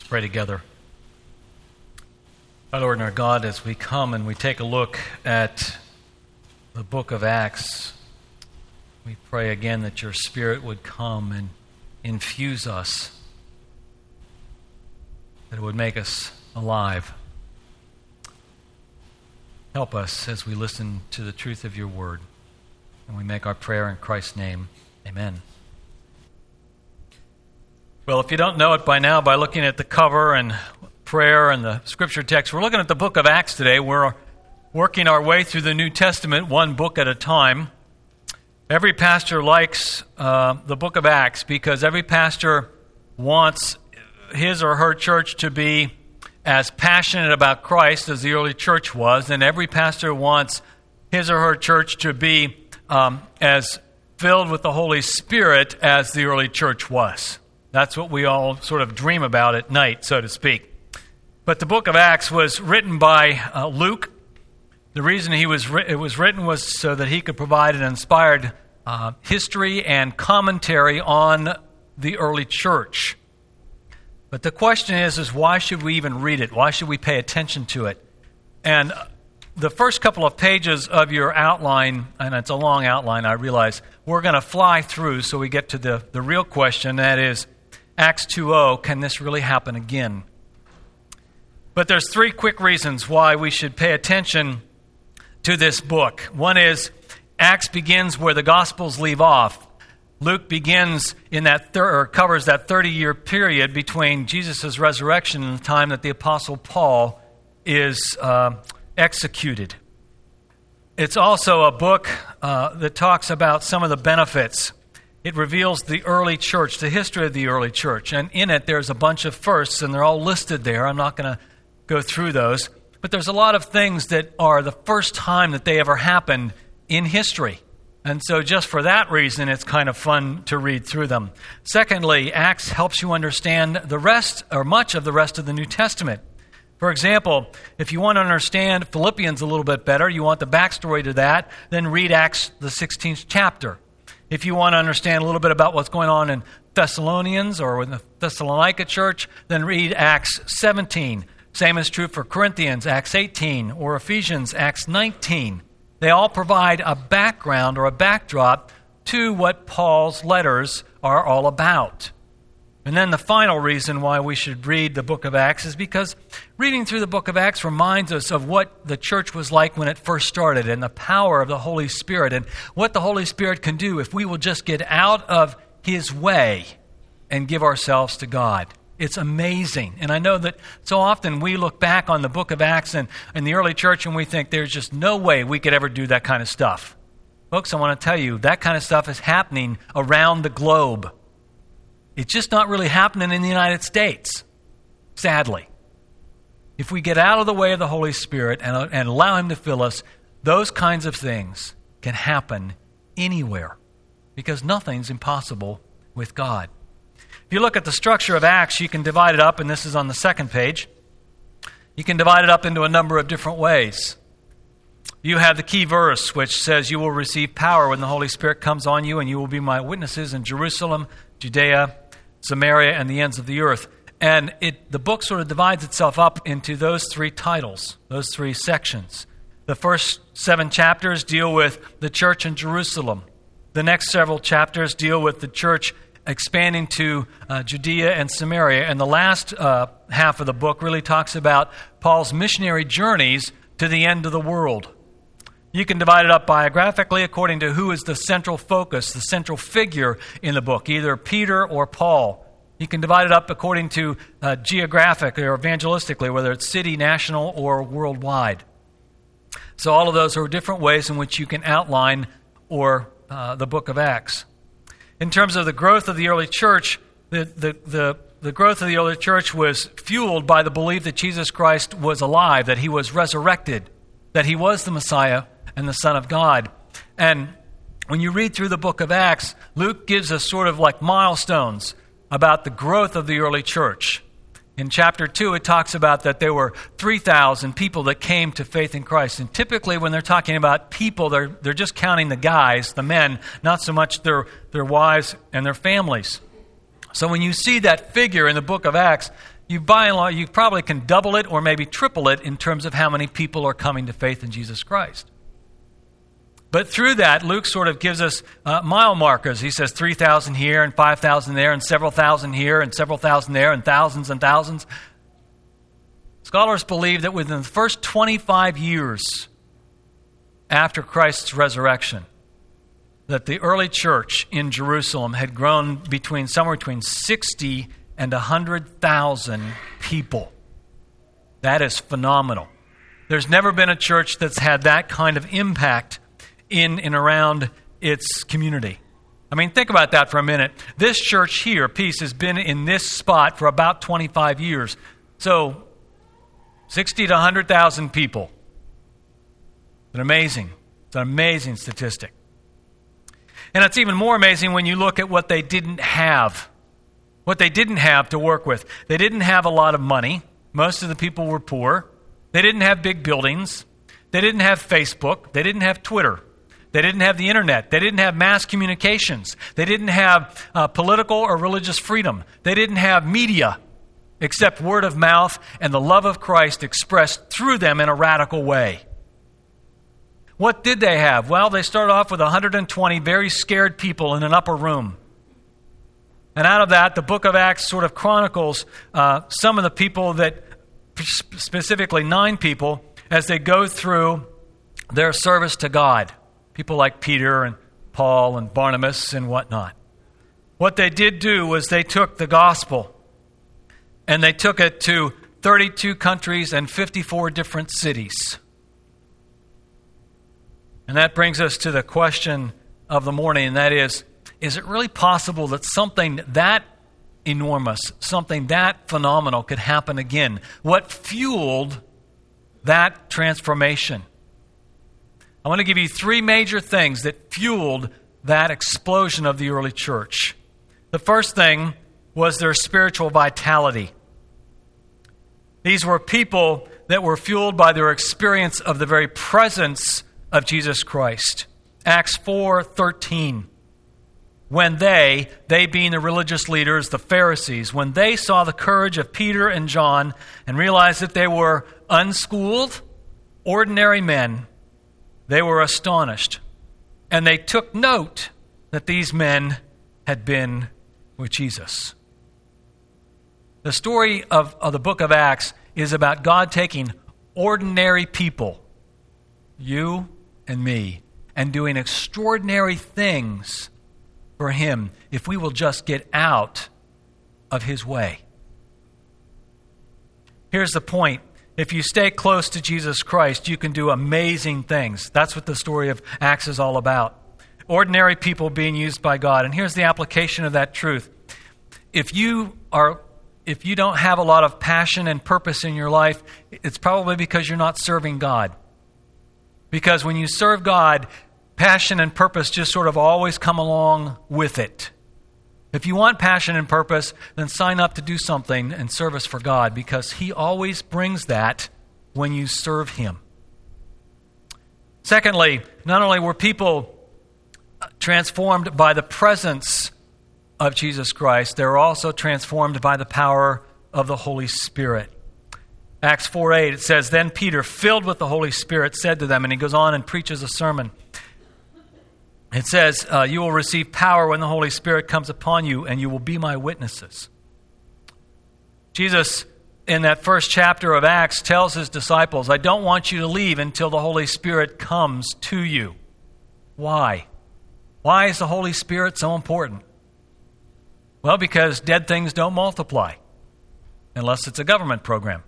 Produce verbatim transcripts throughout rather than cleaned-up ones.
Pray together. Our Lord and our God, as we come and we take a look at the book of Acts, we pray again that your Spirit would come and infuse us, that it would make us alive. Help us as we listen to the truth of your word, and we make our prayer in Christ's name. Amen. Well, if you don't know it by now, by looking at the cover and prayer and the scripture text, we're looking at the book of Acts today. We're working our way through the New Testament, one book at a time. Every pastor likes uh, the book of Acts because every pastor wants his or her church to be as passionate about Christ as the early church was, and every pastor wants his or her church to be um, as filled with the Holy Spirit as the early church was. That's what we all sort of dream about at night, so to speak. But the book of Acts was written by uh, Luke. The reason he was ri- it was written was so that he could provide an inspired uh, history and commentary on the early church. But the question is, is why should we even read it? Why should we pay attention to it? And the first couple of pages of your outline, and it's a long outline, I realize, we're going to fly through so we get to the, the real question, that is, Acts two oh, can this really happen again? But there's three quick reasons why we should pay attention to this book. One is, Acts begins where the Gospels leave off. Luke begins in that thir- or covers that thirty-year period between Jesus' resurrection and the time that the Apostle Paul is uh, executed. It's also a book uh, that talks about some of the benefits. It reveals the early church, the history of the early church, and in it there's a bunch of firsts, and they're all listed there. I'm not going to go through those, but there's a lot of things that are the first time that they ever happened in history. And so just for that reason, it's kind of fun to read through them. Secondly, Acts helps you understand the rest, or much of the rest of the New Testament. For example, if you want to understand Philippians a little bit better, you want the backstory to that, then read Acts, the sixteenth chapter. If you want to understand a little bit about what's going on in Thessalonians or in the Thessalonica church, then read Acts seventeen. Same is true for Corinthians, Acts eighteen, or Ephesians, Acts nineteen. They all provide a background or a backdrop to what Paul's letters are all about. And then the final reason why we should read the book of Acts is because reading through the book of Acts reminds us of what the church was like when it first started and the power of the Holy Spirit and what the Holy Spirit can do if we will just get out of His way and give ourselves to God. It's amazing. And I know that so often we look back on the book of Acts and, and the early church and we think there's just no way we could ever do that kind of stuff. Folks, I want to tell you, that kind of stuff is happening around the globe. It's just not really happening in the United States, sadly. If we get out of the way of the Holy Spirit and, and allow Him to fill us, those kinds of things can happen anywhere because nothing's impossible with God. If you look at the structure of Acts, you can divide it up, and this is on the second page. You can divide it up into a number of different ways. You have the key verse, which says, "You will receive power when the Holy Spirit comes on you, and you will be my witnesses in Jerusalem, Judea, Samaria, and the ends of the earth." And it, the book sort of divides itself up into those three titles, those three sections. The first seven chapters deal with the church in Jerusalem. The next several chapters deal with the church expanding to uh, Judea and Samaria. And the last uh, half of the book really talks about Paul's missionary journeys to the end of the world. You can divide it up biographically according to who is the central focus, the central figure in the book, either Peter or Paul. You can divide it up according to uh, geographically or evangelistically, whether it's city, national, or worldwide. So all of those are different ways in which you can outline or uh, the book of Acts. In terms of the growth of the early church, the, the, the, the growth of the early church was fueled by the belief that Jesus Christ was alive, that He was resurrected, that He was the Messiah and the Son of God. And when you read through the book of Acts, Luke gives us sort of like milestones about the growth of the early church. In chapter two, it talks about that there were three thousand people that came to faith in Christ. And typically when they're talking about people, they're they're just counting the guys, the men, not so much their, their wives and their families. So when you see that figure in the book of Acts, you by and large, you probably can double it or maybe triple it in terms of how many people are coming to faith in Jesus Christ. But through that, Luke sort of gives us uh, mile markers. He says three thousand here and five thousand there and several thousand here and several thousand there and thousands and thousands. Scholars believe that within the first twenty-five years after Christ's resurrection, that the early church in Jerusalem had grown between somewhere between sixty and one hundred thousand people. That is phenomenal. There's never been a church that's had that kind of impact in and around its community. I mean, think about that for a minute. This church here, Peace, has been in this spot for about twenty-five years. So, sixty to one hundred thousand people. It's an amazing, it's an amazing statistic. And it's even more amazing when you look at what they didn't have. What they didn't have to work with. They didn't have a lot of money. Most of the people were poor. They didn't have big buildings. They didn't have Facebook. They didn't have Twitter. They didn't have the internet. They didn't have mass communications. They didn't have uh, political or religious freedom. They didn't have media, except word of mouth and the love of Christ expressed through them in a radical way. What did they have? Well, they started off with one hundred twenty very scared people in an upper room. And out of that, the book of Acts sort of chronicles uh, some of the people that, specifically nine people, as they go through their service to God. People like Peter and Paul and Barnabas and whatnot. What they did do was they took the gospel and they took it to thirty-two countries and fifty-four different cities. And that brings us to the question of the morning, and that is, is it really possible that something that enormous, something that phenomenal could happen again? What fueled that transformation? I want to give you three major things that fueled that explosion of the early church. The first thing was their spiritual vitality. These were people that were fueled by their experience of the very presence of Jesus Christ. Acts four thirteen. When they, they being the religious leaders, the Pharisees, when they saw the courage of Peter and John and realized that they were unschooled, ordinary men, they were astonished. And they took note that these men had been with Jesus. The story of, of the book of Acts is about God taking ordinary people, you and me, and doing extraordinary things for Him if we will just get out of His way. Here's the point. If you stay close to Jesus Christ, you can do amazing things. That's what the story of Acts is all about. Ordinary people being used by God. And here's the application of that truth. If you are, if you don't have a lot of passion and purpose in your life, it's probably because you're not serving God. Because when you serve God, passion and purpose just sort of always come along with it. If you want passion and purpose, then sign up to do something in service for God, because He always brings that when you serve Him. Secondly, not only were people transformed by the presence of Jesus Christ, they were also transformed by the power of the Holy Spirit. Acts four eight, it says, Then Peter, filled with the Holy Spirit, said to them, and he goes on and preaches a sermon. It says, uh, you will receive power when the Holy Spirit comes upon you, and you will be my witnesses. Jesus, in that first chapter of Acts, tells His disciples, I don't want you to leave until the Holy Spirit comes to you. Why? Why is the Holy Spirit so important? Well, because dead things don't multiply, unless it's a government program.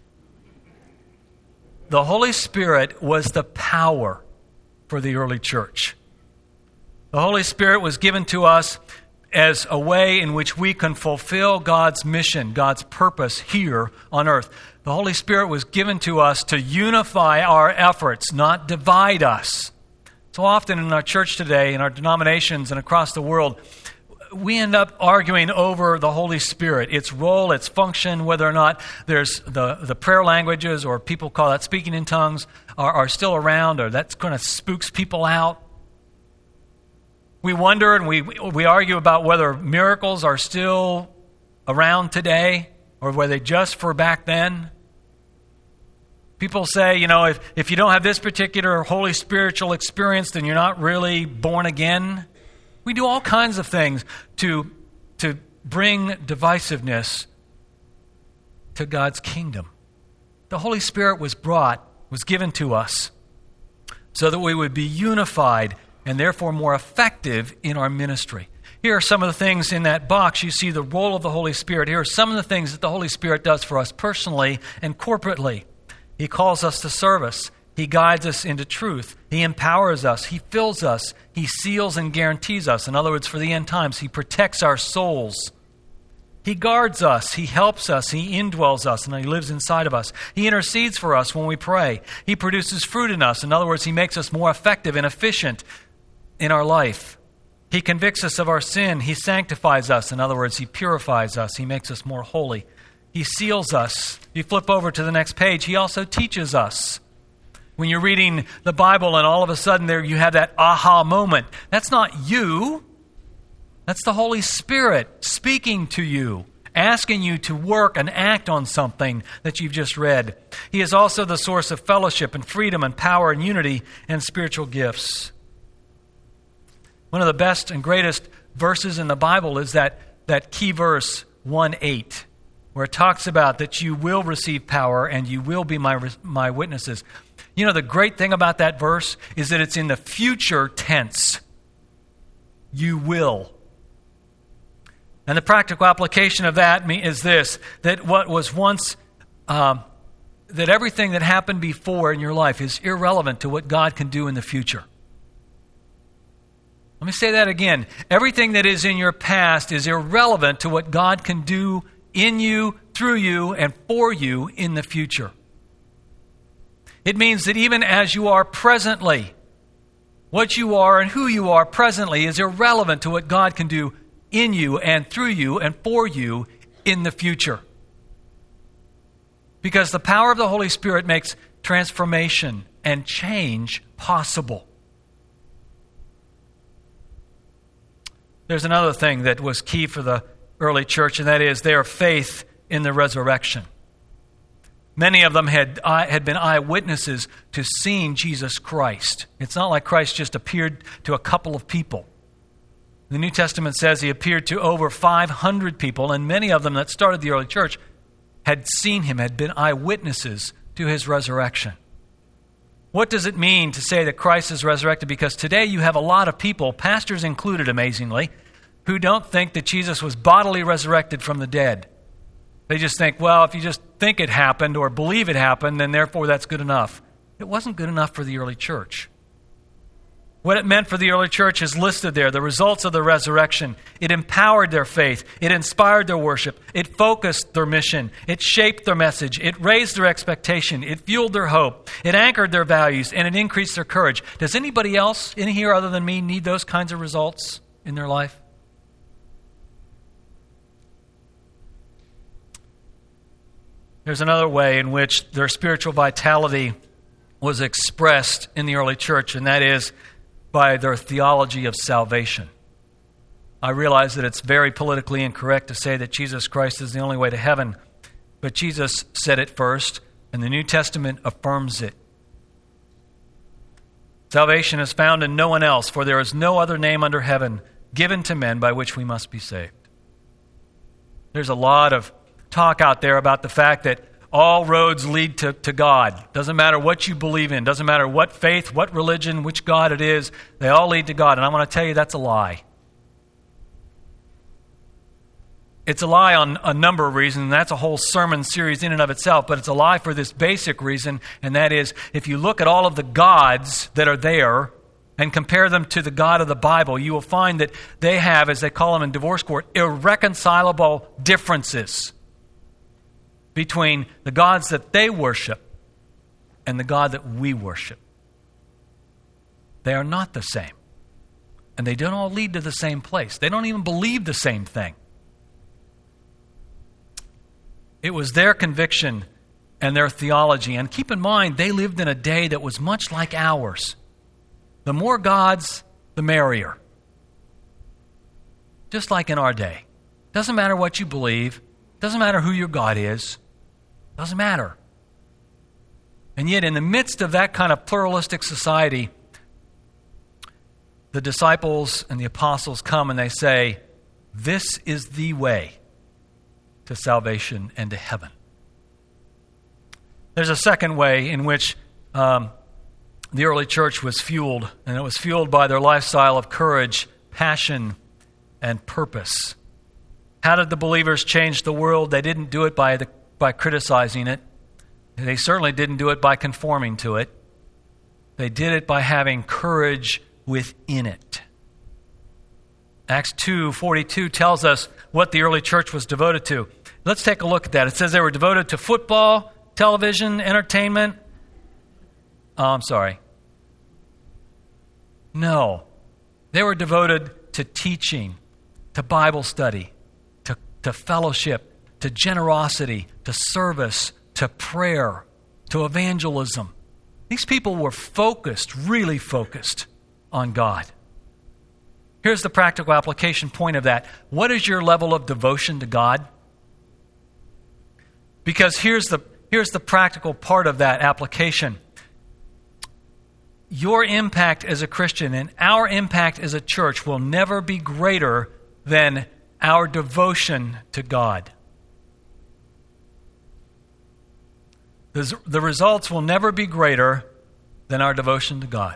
The Holy Spirit was the power for the early church. The Holy Spirit was given to us as a way in which we can fulfill God's mission, God's purpose here on earth. The Holy Spirit was given to us to unify our efforts, not divide us. So often in our church today, in our denominations and across the world, we end up arguing over the Holy Spirit, its role, its function, whether or not there's the, the prayer languages, or people call that speaking in tongues, are, are still around, or that kind of spooks people out. We wonder and we we argue about whether miracles are still around today. Or were they just for back then? People say, you know, if, if you don't have this particular Holy Spiritual experience, then you're not really born again. We do all kinds of things to, to bring divisiveness to God's kingdom. The Holy Spirit was brought, was given to us, so that we would be unified and therefore more effective in our ministry. Here are some of the things in that box. You see the role of the Holy Spirit. Here are some of the things that the Holy Spirit does for us personally and corporately. He calls us to service. He guides us into truth. He empowers us. He fills us. He seals and guarantees us. In other words, for the end times, He protects our souls. He guards us. He helps us. He indwells us, and He lives inside of us. He intercedes for us when we pray. He produces fruit in us. In other words, He makes us more effective and efficient in our life. He convicts us of our sin. He sanctifies us. In other words, He purifies us. He makes us more holy. He seals us. You flip over to the next page. He also teaches us. When you're reading the Bible and all of a sudden there you have that aha moment, that's not you. That's the Holy Spirit speaking to you, asking you to work and act on something that you've just read. He is also the source of fellowship and freedom and power and unity and spiritual gifts. One of the best and greatest verses in the Bible is that, that key verse, one eight. Where it talks about that you will receive power and you will be my my witnesses. You know, the great thing about that verse is that it's in the future tense. You will. And the practical application of that is this, that what was once, um, that everything that happened before in your life is irrelevant to what God can do in the future. Let me say that again. Everything that is in your past is irrelevant to what God can do in you, through you, and for you in the future. It means that even as you are presently, what you are and who you are presently is irrelevant to what God can do in you and through you and for you in the future. Because the power of the Holy Spirit makes transformation and change possible. There's another thing that was key for the early church, and that is their faith in the resurrection. Many of them had had been eyewitnesses to seeing Jesus Christ. It's not like Christ just appeared to a couple of people. The New Testament says He appeared to over five hundred people, and many of them that started the early church had seen Him, had been eyewitnesses to His resurrection. What does it mean to say that Christ is resurrected? Because today you have a lot of people, pastors included amazingly, who don't think that Jesus was bodily resurrected from the dead. They just think, well, if you just think it happened or believe it happened, then therefore that's good enough. It wasn't good enough for the early church. What it meant for the early church is listed there, the results of the resurrection. It empowered their faith. It inspired their worship. It focused their mission. It shaped their message. It raised their expectation. It fueled their hope. It anchored their values, and it increased their courage. Does anybody else in here other than me need those kinds of results in their life? There's another way in which their spiritual vitality was expressed in the early church, and that is by their theology of salvation. I realize that it's very politically incorrect to say that Jesus Christ is the only way to heaven, but Jesus said it first, and the New Testament affirms it. Salvation is found in no one else, for there is no other name under heaven given to men by which we must be saved. There's a lot of talk out there about the fact that all roads lead to, to God. Doesn't matter what you believe in. Doesn't matter what faith, what religion, which God it is. They all lead to God. And I want to tell you that's a lie. It's a lie on a number of reasons. And that's a whole sermon series in and of itself. But it's a lie for this basic reason. And that is, if you look at all of the gods that are there and compare them to the God of the Bible, you will find that they have, as they call them in divorce court, irreconcilable differences between the gods that they worship and the God that we worship. They are not the same. And they don't all lead to the same place. They don't even believe the same thing. It was their conviction and their theology. And keep in mind, they lived in a day that was much like ours. The more gods, the merrier. Just like in our day. Doesn't matter what you believe. Doesn't matter who your God is. Doesn't matter. And yet, in the midst of that kind of pluralistic society, the disciples and the apostles come and they say, this is the way to salvation and to heaven. There's a second way in which um, the early church was fueled, and it was fueled by their lifestyle of courage, passion, and purpose. How did the believers change the world? They didn't do it by the, by criticizing it. They certainly didn't do it by conforming to it. They did it by having courage within it. Acts two forty-two tells us what the early church was devoted to. Let's take a look at that. It says they were devoted to football, television, entertainment. Oh, I'm sorry. No. They were devoted to teaching, to Bible study, to, to fellowship, to generosity, to service, to prayer, to evangelism. These people were focused, really focused on God. Here's the practical application point of that. What is your level of devotion to God? Because here's the, here's the practical part of that application. Your impact as a Christian and our impact as a church will never be greater than our devotion to God. The, the results will never be greater than our devotion to God.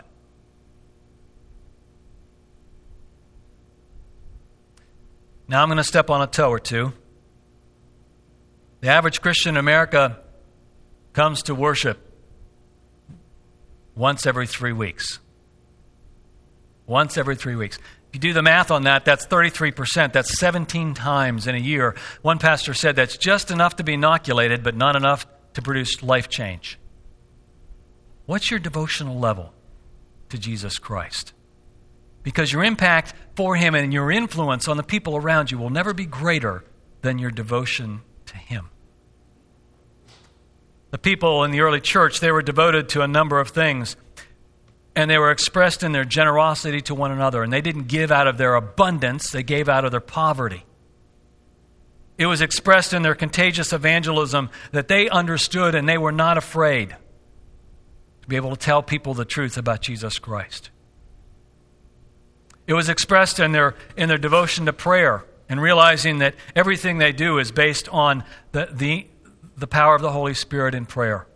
Now I'm going to step on a toe or two. The average Christian in America comes to worship once every three weeks. Once every three weeks. If you do the math on that, that's thirty-three percent. That's seventeen times in a year. One pastor said that's just enough to be inoculated, but not enough to produce life change. What's your devotional level to Jesus Christ? Because your impact for Him and your influence on the people around you will never be greater than your devotion to Him. The people in the early church, they were devoted to a number of things, and they were expressed in their generosity to one another, and they didn't give out of their abundance, they gave out of their poverty. It was expressed in their contagious evangelism that they understood and they were not afraid to be able to tell people the truth about Jesus Christ. It was expressed in their in their devotion to prayer and realizing that everything they do is based on the, the, the power of the Holy Spirit in prayer.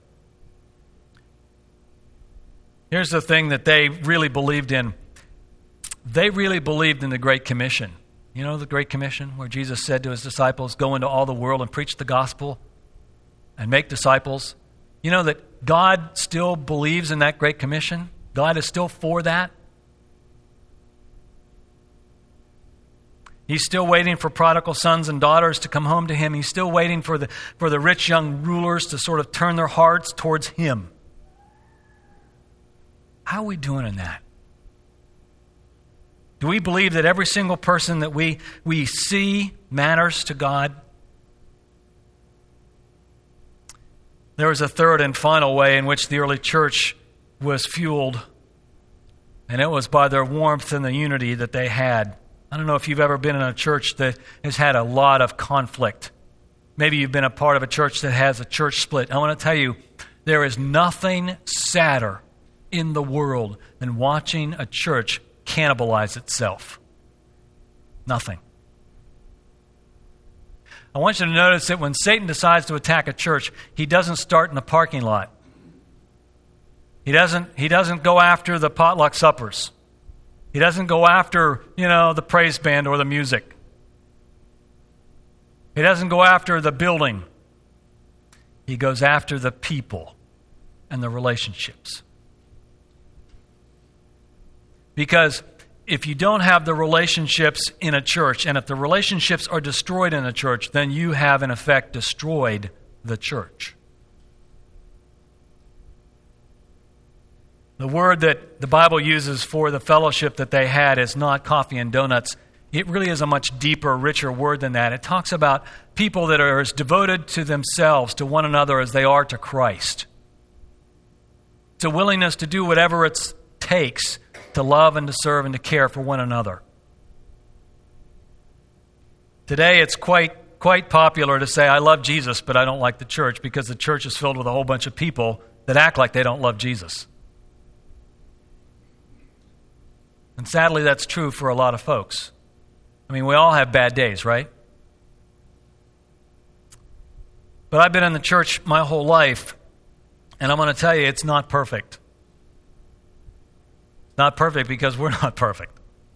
Here's the thing that they really believed in. They really believed in the Great Commission. You know the Great Commission where Jesus said to His disciples, go into all the world and preach the gospel and make disciples. You know that God still believes in that Great Commission? God is still for that? He's still waiting for prodigal sons and daughters to come home to Him. He's still waiting for the, for the rich young rulers to sort of turn their hearts towards Him. How are we doing in that? Do we believe that every single person that we, we see matters to God? There was a third and final way in which the early church was fueled, and it was by their warmth and the unity that they had. I don't know if you've ever been in a church that has had a lot of conflict. Maybe you've been a part of a church that has a church split. I want to tell you, there is nothing sadder in the world than watching a church cannibalize itself. Nothing. I want you to notice that when Satan decides to attack a church, he doesn't start in the parking lot. He doesn't, he doesn't go after the potluck suppers. He doesn't go after, you know, the praise band or the music. He doesn't go after the building. He goes after the people and the relationships. Because if you don't have the relationships in a church, and if the relationships are destroyed in a church, then you have, in effect, destroyed the church. The word that the Bible uses for the fellowship that they had is not coffee and donuts. It really is a much deeper, richer word than that. It talks about people that are as devoted to themselves, to one another, as they are to Christ. It's a willingness to do whatever it takes to love and to serve and to care for one another. Today it's quite quite popular to say, I love Jesus, but I don't like the church, because the church is filled with a whole bunch of people that act like they don't love Jesus. And sadly, that's true for a lot of folks. I mean, we all have bad days, right? But I've been in the church my whole life, and I'm going to tell you, it's not perfect. It's not perfect because we're not perfect.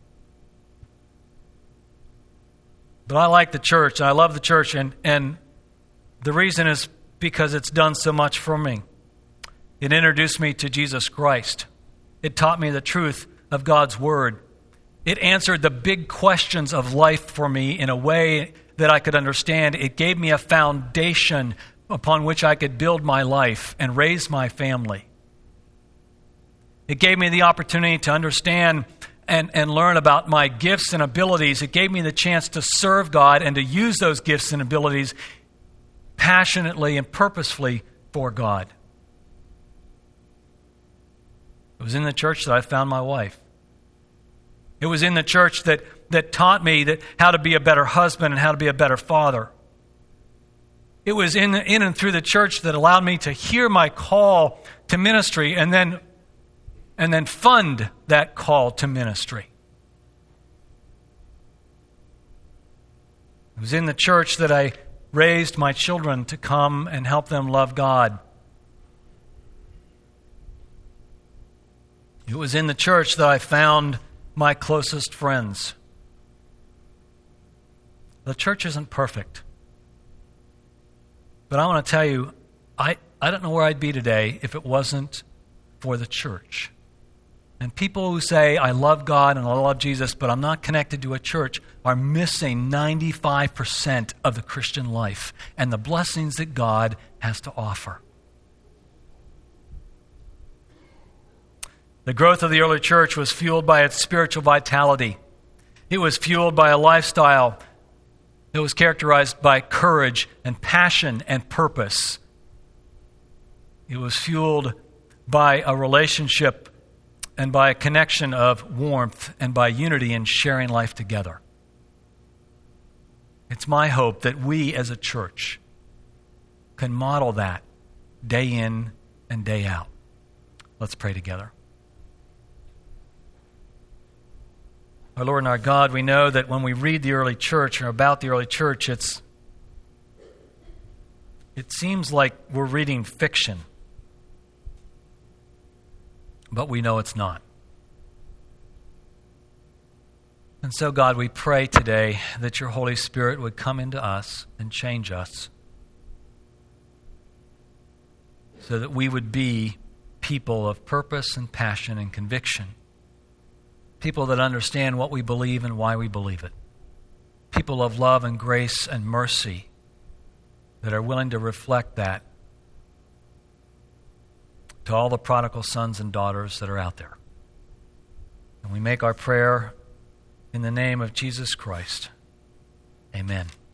But I like the church, and I love the church, and, and the reason is because it's done so much for me. It introduced me to Jesus Christ. It taught me the truth of God's Word. It answered the big questions of life for me in a way that I could understand. It gave me a foundation upon which I could build my life and raise my family. It gave me the opportunity to understand and, and learn about my gifts and abilities. It gave me the chance to serve God and to use those gifts and abilities passionately and purposefully for God. It was in the church that I found my wife. It was in the church that, that taught me that how to be a better husband and how to be a better father. It was in, in and through the church that allowed me to hear my call to ministry and then, and then fund that call to ministry. It was in the church that I raised my children to come and help them love God. It was in the church that I found my closest friends. The church isn't perfect. But I want to tell you, I, I don't know where I'd be today if it wasn't for the church. And people who say, I love God and I love Jesus, but I'm not connected to a church, are missing ninety-five percent of the Christian life and the blessings that God has to offer. The growth of the early church was fueled by its spiritual vitality. It was fueled by a lifestyle that was characterized by courage and passion and purpose. It was fueled by a relationship and by a connection of warmth and by unity in sharing life together. It's my hope that we as a church can model that day in and day out. Let's pray together. Our Lord and our God, we know that when we read the early church or about the early church, it's it seems like we're reading fiction. But we know it's not. And so, God, we pray today that your Holy Spirit would come into us and change us so that we would be people of purpose and passion and conviction. People that understand what we believe and why we believe it. People of love and grace and mercy that are willing to reflect that to all the prodigal sons and daughters that are out there. And we make our prayer in the name of Jesus Christ. Amen.